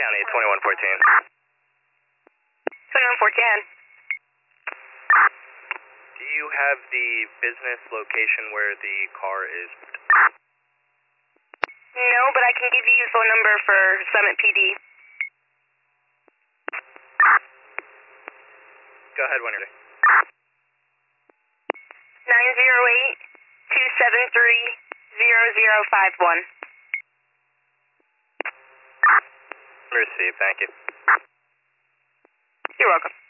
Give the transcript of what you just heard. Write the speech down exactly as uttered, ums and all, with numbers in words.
County, twenty-one fourteen. twenty-one fourteen. Do you have the business location where the car is? No, but I can give you the phone number for Summit P D. Go ahead when you're ready. nine zero eight, two seven three, zero zero five one. Received, thank you. You're welcome.